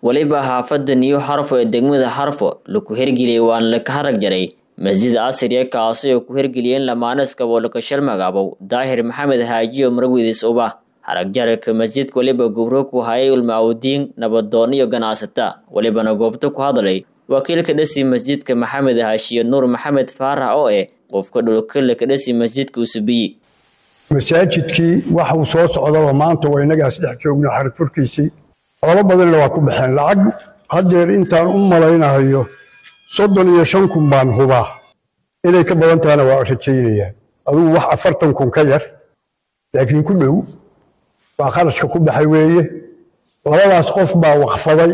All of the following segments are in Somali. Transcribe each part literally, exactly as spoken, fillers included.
waliba xaafada New Harfo ee degmada Harfo lagu hirgeliyay waan la ka harag jaray masjid casri ah kaas oo ku hirgeliyeen lamaanaska walka shal magaabo Daahir Maxamed Haaji oo marwidiis uba harag jarka masjidka waliba gubro ku hayay ulmaawdiin nabadoon iyo ganacsata walibana goobta ku hadlay wakiilka dhasi masjidka Maxamed Haashi Nuur Maxamed Faarax oo ee qofka dhulka la ka dhasi masjidka usbiyi masaajidkii waxa uu soo socdo maanta waa inaga saddex joogna xarag furkiisii laba badan waa ku baxeen lacag hadeer intaan u malaynayo soddon iyo shan kun baan hubaa inay ka badan tahay waa rajaynaya adigu wax afartan kun ka yar laakiin ku dhow waa qarashka ku baxay weeye labadaas qof baa waqfaday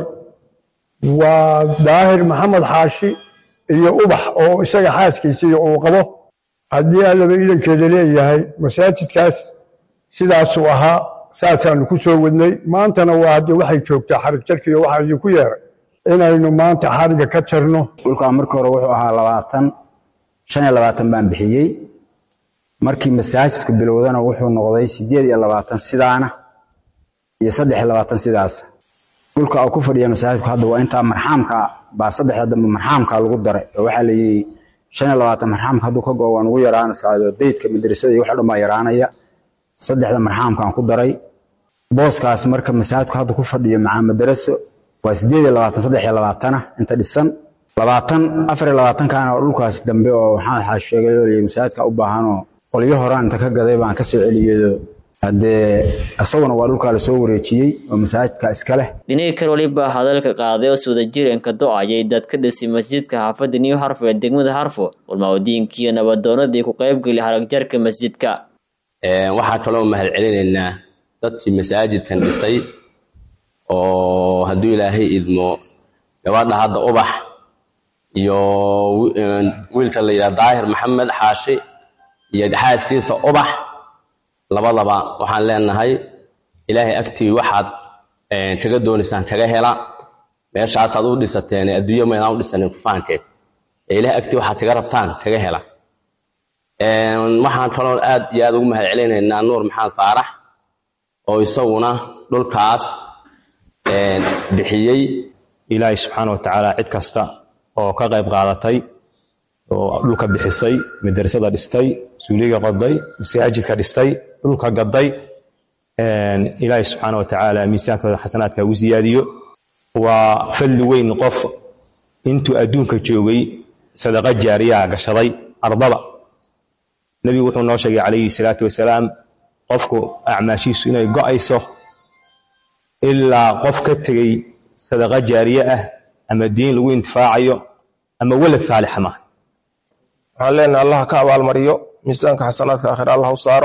waa Daahir Maxamed Haashi iyo ubax oo isaga xaaskiisa oo qabo haddii allaba idankeeda leeyahay masaajidkaas sidaas uu ahaa saasaan ku soo wadnay maantana waa hadii waxay joogtaa xarag jarkiyo waxa idinku yeeray inaynu maanta xariga ka jarno dhulka markii hore wuxuu ahaa labaatan shan iyo labaatan baan bixiyay markii masaajidku bilowdana wuxuu noqday siddeed iyo labaatan sidaana iyo saddex iyo labaatan sidaas dhulka uu ku fadhiyo masaajidku hadda waa inta marxaamka baa saddexda dambe marxaamka lagu daray waxa la yiri shan iyo labaatan marxaamka haduu ka go'an ugu yaraan saado deydka madrasada iyo waxa dhuma yaraanaya saddexda marxaamka aan ku daray booskaas marka masaajidku hadda ku fadhiyo macaa madraso waa siddeed iyo labaatan saddex iyo labaatan inta dhisan labaatan afar iyo labaatan kana dhulkaas dambe oo waxa xaasheegay oo masaajidka u baahan oo qoliyo horaan inta ka gaday baan ka soo celiyay hadee asaguna waa dhulka la soo wareejiyay oo masaajidka iska leh dhinay kale waliba hadalka qaaday oo soo jireenka doocayay dadka dhisi masjidka xaafada New Harfo ee degmada Harfo walmaawdiinkiyo nabadoonadii ku qayb galay harag jarka masjidka ee waxa kale oo mahad celinaynaa dadkii masaajidkan dhisay oo haduu Ilaahay idmo gabadha hadda ubax iyo wiilka la yiraahdo Daahir Maxamed Haashi iyo xaaskiisa ubax labadaba waxaan leenahay Ilaahay agtii waxaad ee kaga doonisaan kaga hela meeshaas aad u dhisateen adduunyo ma inaan u dhisanin ku faankeed Ilaahay agtii waxaad kaga rabtaan kaga hela ee waxaan kaloo aad iyo aad ugu mahad celinaynaa Nuur Maxamed Faarax oo isaguna dhulkaas ee bixiyay Ilaahay subhanahu wa ta'ala cid kasta oo ka qayb qaadatay oo dhulka bixisay madrasada dhistay suuliga qoday masaajidka dhistay dhulka gaday een Ilaahay subhanahu wa ta'ala miisaanka xasanaadka uu siyaadiyo waa fadli weyn qof intuu adduunka joogay sadaqa jaariya gashaday ardada nabigu wuxuu noo sheegay calayhi salaatu wasalaam qofku acmaashiisu inay go'ayso ilaa qof ka tagay sadaqa jaariya ah ama diin lagu intifaacayo ama walad saalix ma علينا الله كأبال مريو ميزانك حسناتك آخر الله وصاره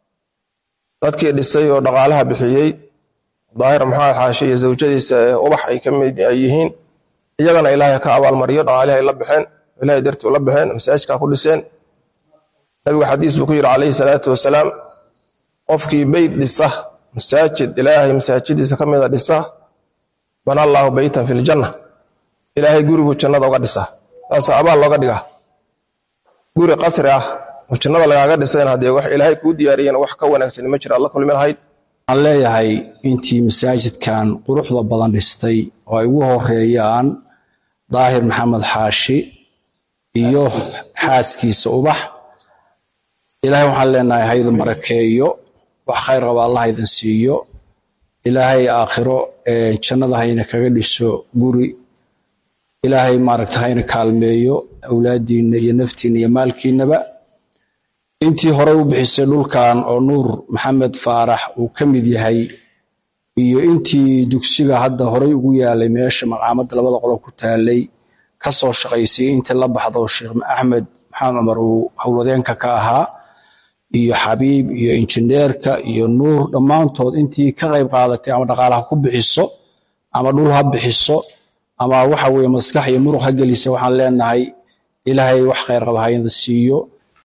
dadkii dhisay oo dhaqaalaha bixiyay Daahir Maxamed Haashi iyo zawjadiisa ubax ay kamid yihiin iyagana Ilaahay ka abaal mariyo dhaqaalaha ay la bixeen Ilaahay dartii la bixeen masaajidka ku dhiseen nabiga xadiis buu ku yiri calayhi salaatu wasalaam qofkii bayt dhisa masaajid Ilaahay masaajidiisa kamid ah dhisa bana Allahu baytan fil janna Ilaahay guriga jannada uga dhisa taas abaal looga dhigaa guri qasri ah oo jannada lagaaga dhisay hadii wax Ilaahay ku diyaariyeen wax ka wanaagsan ma jiro Allah kulmin hayd aan leeyahay intii masaajidkan quruxda badan dhistay oo ay ugu horeeyaan Daahir Maxamed Haashi iyo xaaskiisa ubax Ilaahay waxaan leenahay hay'ad barakeeyo wax khayr qaba Allah idin siiyo Ilaahay aakhiro ee jannada hayna kaga dhiso guri Ilaahay maaragtayna kaalmeeyo awlaadiina iyo naftiina iyo maalkiinaba intii hore u bixisay dhulkan oo Nuur Maxamed Faarax uu kamid yahay iyo intii dugsiga hadda hore ugu yaalay meesha maqaamada labada qolob ku taalay ka soo shaqaysay inta la baxdo Sheekh Axmed Maxamed Umar uu hawladeenka ka ahaa iyo Xabiib iyo injineerka iyo Nuur dhamaantood intii ka qayb qaadatay ama dhaqaalaha ku bixiso ama dhul ha bixiso ama waxa weeye maskax iyo muruq ha galiso waxaan leenahay Ilaahay wax khayr qaba hay'ad siiyo